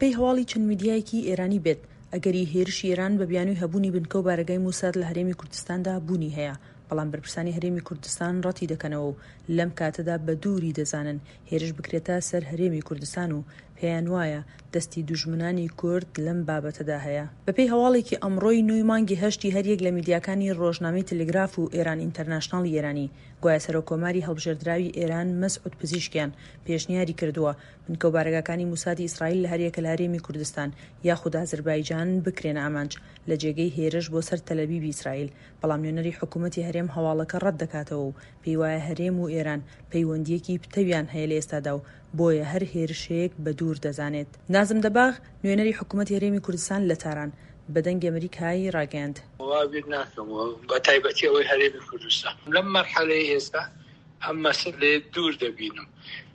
بەپێی هەواڵی چەند میدیایەکی ئێرانی بێت ئەگەری هێرشی ئێران بە بیانووی هەبوونی بنکە و بارگای موساد لە هەرێمی کوردستاندا بوونی هەیە، بەڵام بەرپرسانی هەرێمی کوردستان ڕەتی دەکەنەوە و لەم کاتەدا بە دووری دەزانن هێرش بکرێتە سەر هەرێمی کوردستان و پێیان وایە دەستی دوژمنانی کورد لەم بابەتەدا هەیە. بەپێی هەواڵێکی ئەمڕۆی 9 مانگی هەشتی هەریەک لە میدیاکانی ڕۆژنامەی تەلگراف و ئێران ئینتەرناشناڵی ئێرانی گوایە سەرۆکۆماری هەڵبژێردراوی ئێران مەسعود پزیشکیان پێشنیاری کردووە بنکە و بارگاکانی موسادی ئیسرائیل لە هەریەکە لە هەرێمی کوردستان یاخود ئازەربایجان بکرێنە ئامانج لە جێگەی هێرش بۆ سەر تەلەڤیڤی ئیسرائیل، بەڵام نوێنەری حکوومەتی هەرێم هەواڵەکە ڕەت دەکاتەوە و پێی وایە هەرێم و ئێران پەیوەندیەکی پتەویان هەیە لە ئێستادا و بۆیە هەر هێرشەیەک بە دوور دەزانێت. نازم دەباغ نوێنەری حکوومەتی هەرێمی کوردستان لە تاران بە دەنگی ئەمریکایی ڕاگەیاند. وابیر ناکەمەوە بە تایبەتی ئەوەی هەرێمی کوردستان لەم مەرحەلەی ئێستا ئەم مەسەلەیە دوور دەبینم.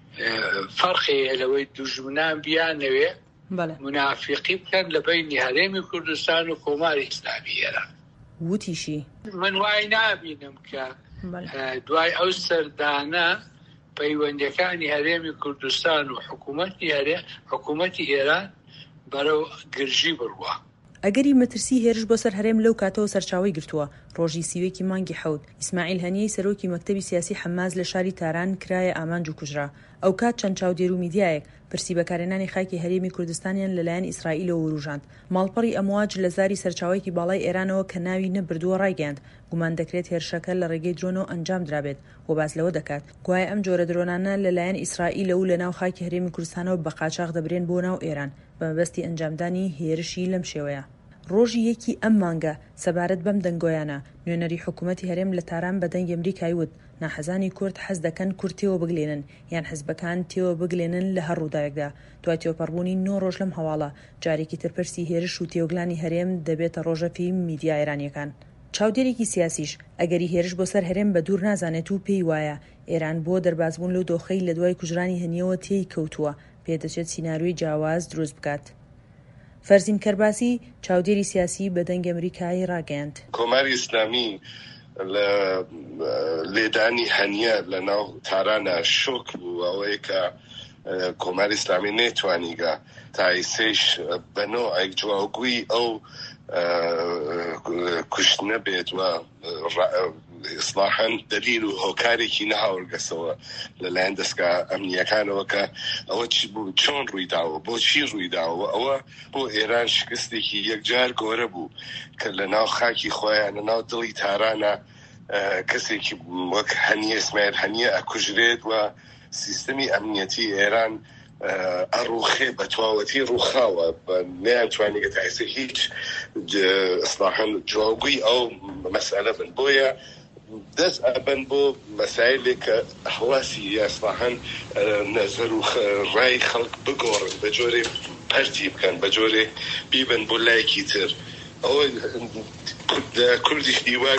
فەرقی لەوەی دوژمنان بیانەوێ منافقی بکەن لە بینی هەرێمی کوردستان و کۆماری ئیسلامی ئێران. وتیشی من وای نابینم کە دوای ئەو سەردانە پەیوەندیەکانی هەرێمی کوردستان و حکوومەتی ئێران بەرەو گرژی بڕوە. ئەگەری مەترسی هێرش بۆ سەر هەرێم لەو کاتەوە سەرچاوی گرتووە. ڕۆژی سیوێکی مانگی حەوت ئیسماعیل هەنیەی سەرۆکی مەکتەبی سیاسی حەماس لە شاری تاران کرایە ئامانج و کوژرا. ئەو کات چەند چاودێر و میدیایەک پرسی بەکارهێنانی خاکی هەرێمی کوردستانیان لەلایەن ئیسرائیلەوە وروژاند. ماڵپەڕی ئەمواج لە زاری سەرچاوێکی باڵای ئێرانەوە کە ناوی نەبردووە ڕایگەاند گومان دەکرێت هێرشەکە لە ڕێگەی درۆنەوە ئەنجام درابێت و باز لەوە دەکات گوایە ئەم جۆرە درۆنانە لەلایەن ئیسرائیلە و لە ناو خاکی هەرێمی کوردستانەوە بە قاچاغ دەبرێن بۆ ناو ئێران بە مەبەستی ئەنجامدانی هێرشی لەم شێوەیە. ڕۆژی یەکی ئەم مانگە سەبارەت بەم دەنگۆیانە نوێنەری حکوومەتی هەرێم لە تاران بە دەنگی ئەمریکای وت ناحەزانی کورد حەز دەکەن کورد تێوە بگلێنن یان حزبەکان تێوە بگلێنن لە هەر ڕووداوێکدا. دوای تێوەپەڕبوونی 9 ڕۆژ لەم هەواڵە جارێکی ترپرسی هێرش و تێوەگلانی هەرێم دەبێتە ڕۆژەفی میدیا ئێرانیەکان. چاودێرێکی سیاسیش ئەگەری هێرش بۆ سەر هەرێم بە دوور نازانێت و پێی وایە ئێران بۆ دەربازبوون لەو دۆخەی لە دوای کوژرانی هەنیەوە تێی کەوتووە پێدەچێت سیناریۆی جیاواز دروست بکات. فەرزین کەرباسی چاودێری سیاسی بە دەنگی ئەمریکایی ڕاگەیاند. کۆماری ئیسلامی لە لێدانی هەنیە لە ناو تارانە شۆک بوو ئەوەیە کە کۆماری ئیسلامی نێتوانیگە تایسێش بەنۆعێک جواگووی ئەو کوشتنە بێت و ئیسلاحاً دلیل و هۆکارێکی نەهاوردەسەوە لەلایەن دەستگا ئەمنیەکانەوە کە ئەوە چۆن ڕوویداوە بۆچی ڕوویداوە ئەوە بۆ ئێران شکستێکی یەکجار گۆرە بوو کە لە ناو خاکی خۆیان لە ناو دڵی تارانە کەسێکی وەک هەنیە ئیسماعیل هەنیە ئەکوژرێت و سیستەمی ئەمنیەتی ئێران ئەڕوخێ بە تەواوەتی ڕووخاوە نەیانتوانی گەتایسە هیچ ئیسلاحاً جواگووی ئەو مەسئلە بن بۆیە دەست ئەبەن بۆ مەسایلێک کە هەواسی ئیسلاحاً نەزەر و ڕای خەڵک بگۆڕن بە جۆرێ پەرتی بکەن بە جۆرێ بیبن بۆ لایەکی تر. ئەوە کوردیش دیوار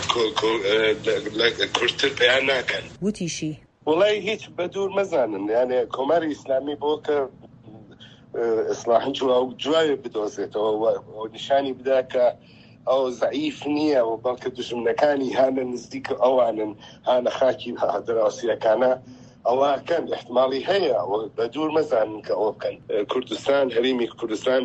کورتتر پێیان ناکەن. وتیشی وڵای هیچ بە دوور مەزانن یانێ کۆماری ئیسلامی بۆ کە ئیسلاحاً جوایە بدۆزێتەوە و نیشانی بدا کە ئەو زەعیف نییە و بەڵکە دوژمنەکانی هانە نزیکە ئەوانن هانە خاکی دراوسیەکانە ئەوەکەن احتمالی هەیە بە دوور مەزانن کە ئەوە بکەن. کوردستان هەرێمی کوردستان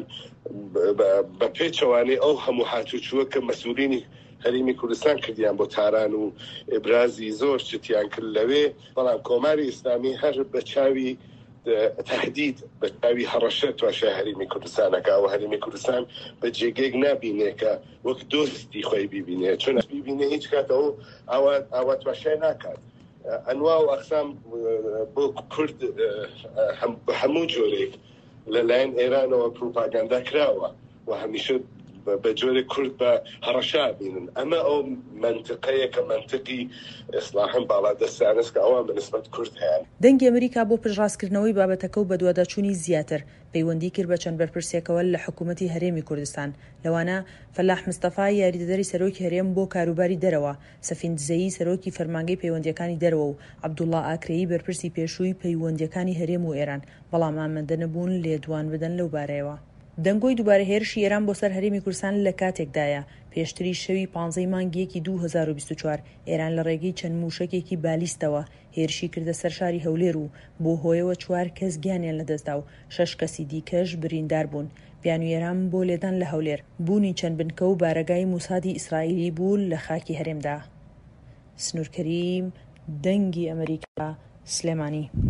بە پێچەوانەی ئەو هەموو هاتوچووە کە مەسئولینی هەرێمی کوردستان کردیان بۆ تاران و ئێبرازی زۆر شتیان کرد لەوێ، بەڵام کۆماری ئیسلامی هەر بە چاوی تهدید بە چاوی هەڕەشە تواشای هەرێمی کوردستانەکە و هەرێمی کوردستان بە جێگەیەک نابینێ کە وەک دۆستی خۆی بیبینێ چون بیبینێ هیچ کاتەوە ئاوا تواشای ناکات. ئەنوا و ئەقسام بۆ کورد هەموو جۆرێک لەلایەن ئێرانەوە پروپاگاندا کراوە و هەمیشە بە جۆرێ کورد بە هەڕەشا بینن. ئەمە ئەو منطقەیە کە منطقی ئیسلاحاً باڵادەستانەست کە ئەوان بەنسبەت کورد هەیە. دەنگی ئەمریکا بۆ پشتڕاستکردنەوەی بابەتەکە و بە دوواداچوونی زیاتر پەیوەندی کرد بە چەند بەرپرسێکەوە لە حکوومەتی هەرێمی کوردستان. لەوانە فەلاح مستەفا یاریدەدەری سەرۆکی هەرێم بۆ کاروباری دەرەوە، سەفین دزەیی سەرۆکی فەرمانگەی پەیوەندیەکانی دەرەوە و عەبدوڵڵا ئاکرێیی بەرپرسی پێشووی پەیوەندیەکانی هەرێم و ئێران، بەڵام ئامادە نەبوون لێدوان بدەن لەو بارەیەوە. دەنگۆی دووبارە هێرشی ئێران بۆ سەر هەرێمی کوردستان لە کاتێکدایە پێشتری شەوی 15 مانگیەکی 2024 ئێران لە ڕێگەی چەند موشکێکی بالیستەوە هێرشی کردە سەر شاری هەولێر و بۆ هۆیەوە 4 کەس گیانیان لەدەستدا و 6 کەسی دیکەش بریندار بوون. بیانوێران بۆ لێدان لە هەولێر بوونی چەند بنکە و بارەگای موسادی ئیسرائیلی بوون لە خاکی هەرێمدا. سنوور کەریم، دەنگی ئەمریکا، سلێمانی.